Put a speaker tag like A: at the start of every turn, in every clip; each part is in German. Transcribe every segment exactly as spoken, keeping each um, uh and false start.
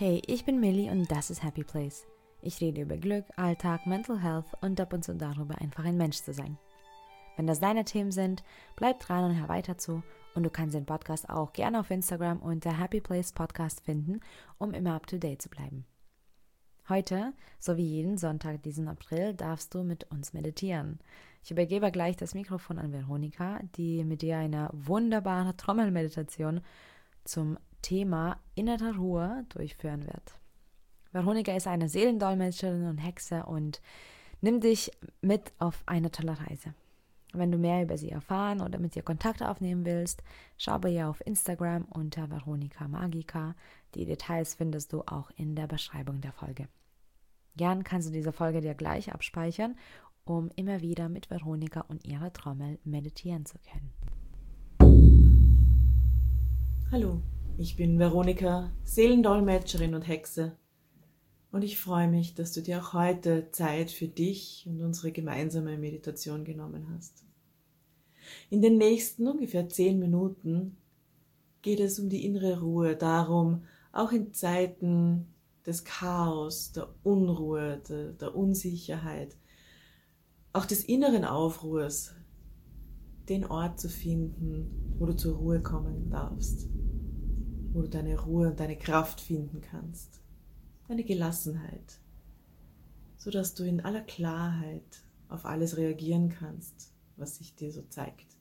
A: Hey, ich bin Millie und das ist Happy Place. Ich rede über Glück, Alltag, Mental Health und ab und zu darüber, einfach ein Mensch zu sein. Wenn das deine Themen sind, bleib dran und hör weiter zu. Und du kannst den Podcast auch gerne auf Instagram unter Happy Place Podcast finden, um immer up to date zu bleiben. Heute, so wie jeden Sonntag diesen April, darfst du mit uns meditieren. Ich übergebe gleich das Mikrofon an Veronika, die mit dir eine wunderbare Trommelmeditation zum Thema innere Ruhe durchführen wird. Veronika ist eine Seelendolmetscherin und Hexe und nimmt dich mit auf eine tolle Reise. Wenn du mehr über sie erfahren oder mit ihr Kontakt aufnehmen willst, schau bei ihr auf Instagram unter Veronika Magica. Die Details findest du auch in der Beschreibung der Folge. Gern kannst du diese Folge dir gleich abspeichern, um immer wieder mit Veronika und ihrer Trommel meditieren zu können.
B: Hallo, ich bin Veronika, Seelendolmetscherin und Hexe. Und ich freue mich, dass du dir auch heute Zeit für dich und unsere gemeinsame Meditation genommen hast. In den nächsten ungefähr zehn Minuten geht es um die innere Ruhe, darum, auch in Zeiten des Chaos, der Unruhe, der, der Unsicherheit, auch des inneren Aufruhrs, den Ort zu finden, wo du zur Ruhe kommen darfst, wo du deine Ruhe und deine Kraft finden kannst. Deine Gelassenheit, sodass du in aller Klarheit auf alles reagieren kannst, was sich dir so zeigt.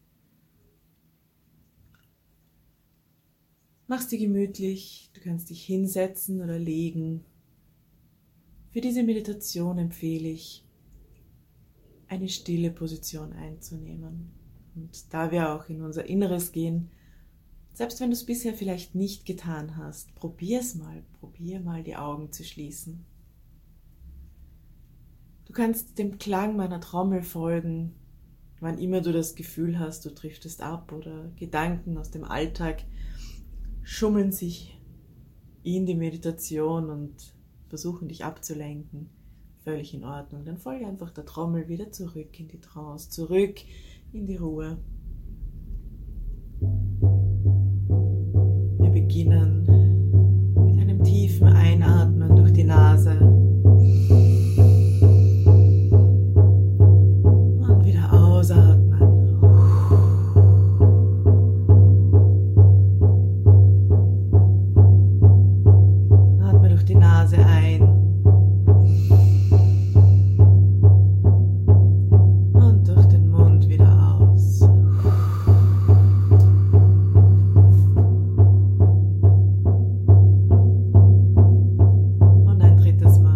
B: Mach's dir gemütlich, du kannst dich hinsetzen oder legen. Für diese Meditation empfehle ich, eine stille Position einzunehmen. Und da wir auch in unser Inneres gehen, selbst wenn du es bisher vielleicht nicht getan hast, probier es mal, probier mal die Augen zu schließen. Du kannst dem Klang meiner Trommel folgen, wann immer du das Gefühl hast, du driftest ab oder Gedanken aus dem Alltag schummeln sich in die Meditation und versuchen dich abzulenken. Völlig in Ordnung. Dann folge einfach der Trommel wieder zurück in die Trance, zurück in die Ruhe. Wir beginnen mit einem tiefen Einatmen durch die Nase und wieder ausatmen. Atme durch die Nase ein und durch den Mund wieder aus. Und ein drittes Mal.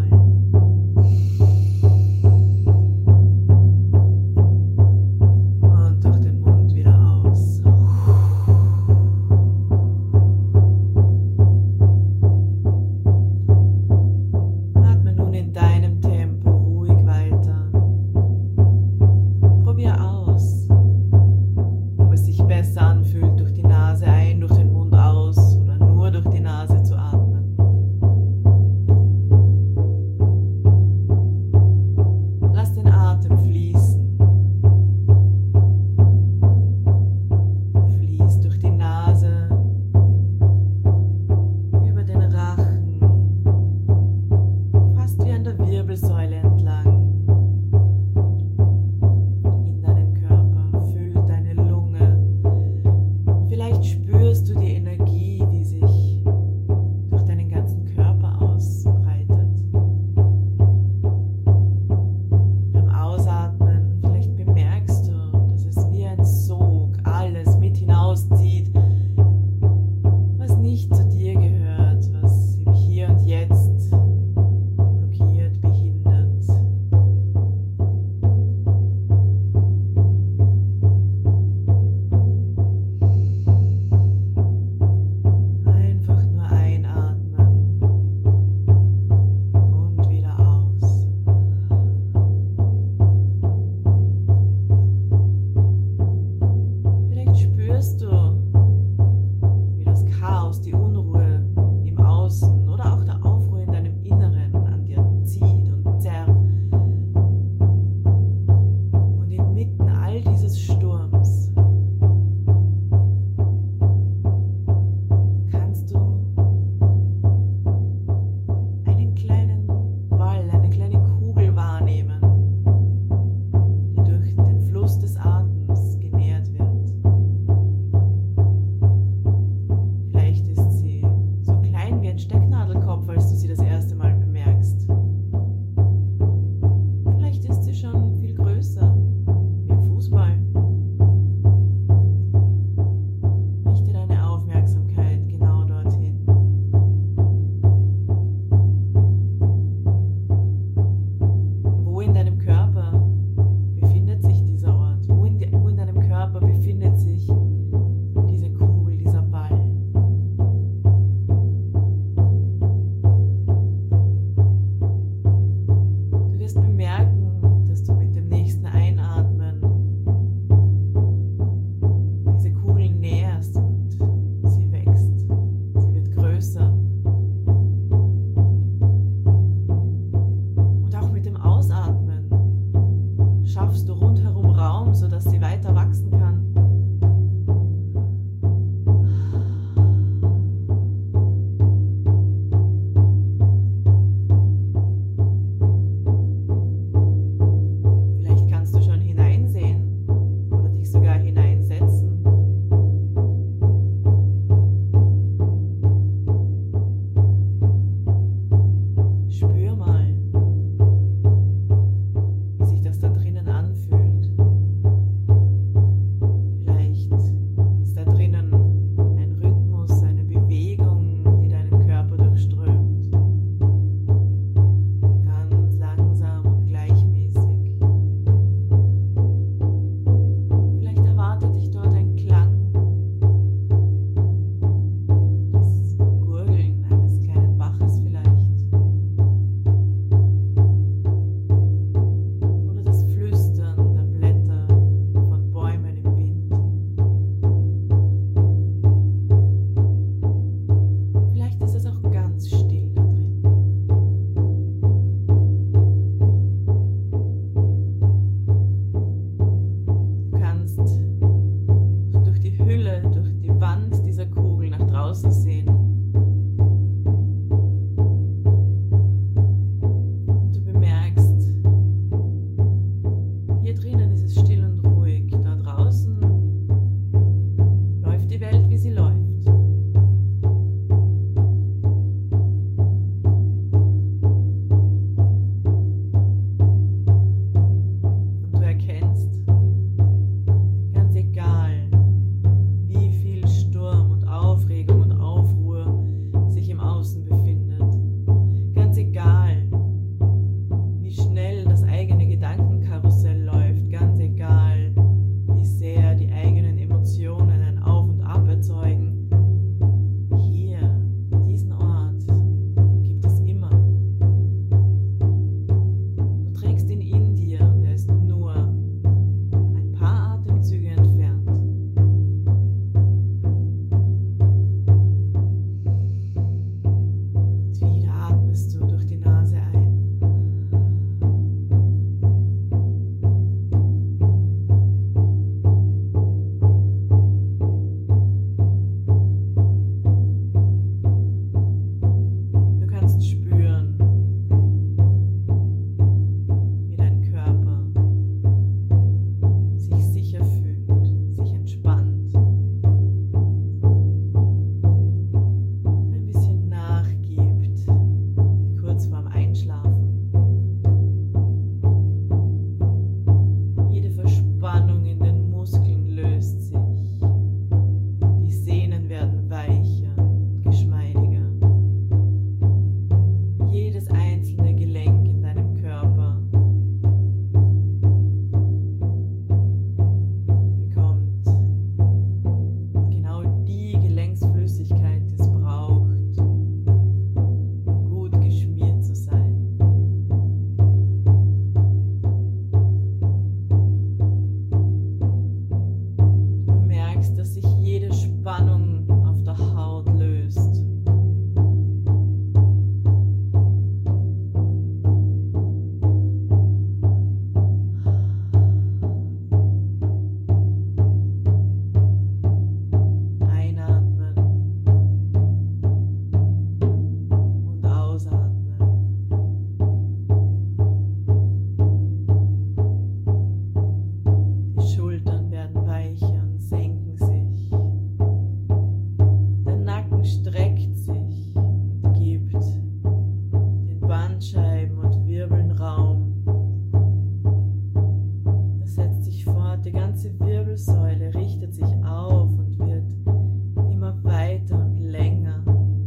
B: treiben und wirbeln Raum. Das setzt sich fort, die ganze Wirbelsäule richtet sich auf und wird immer weiter und länger.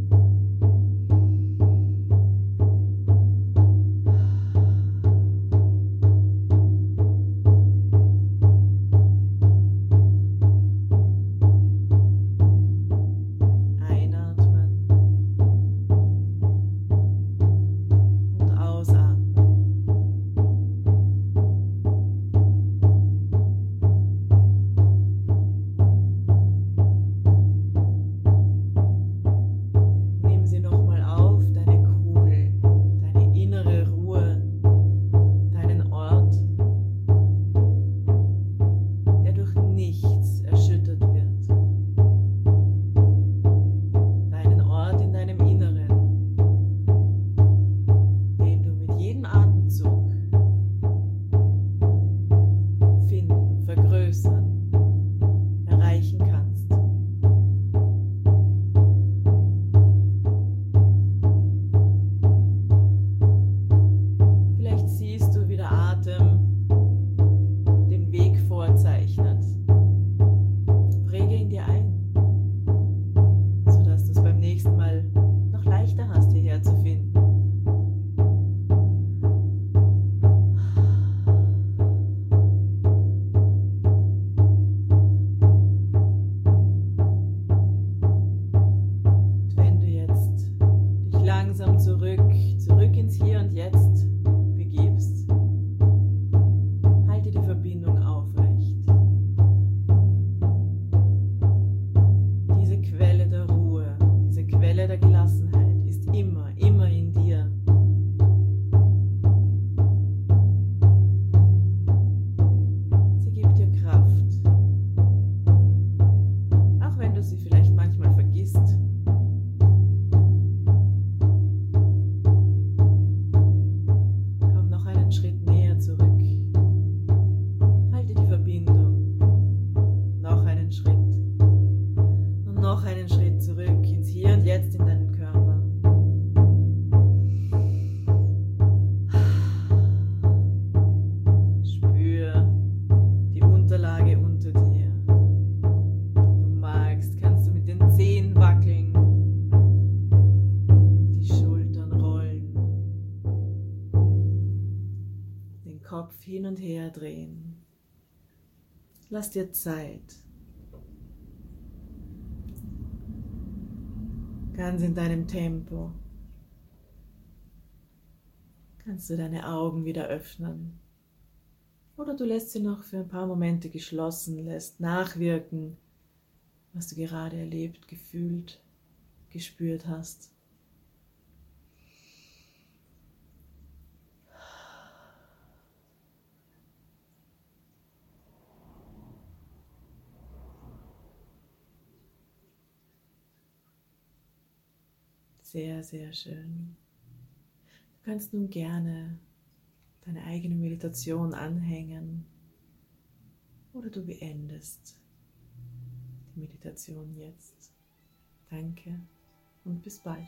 B: Kopf hin und her drehen. Lass dir Zeit. Ganz in deinem Tempo. Kannst du deine Augen wieder öffnen. Oder du lässt sie noch für ein paar Momente geschlossen, lässt nachwirken, was du gerade erlebt, gefühlt, gespürt hast. Sehr, sehr schön. Du kannst nun gerne deine eigene Meditation anhängen oder du beendest die Meditation jetzt. Danke und bis bald.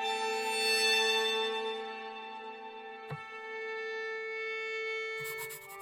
C: You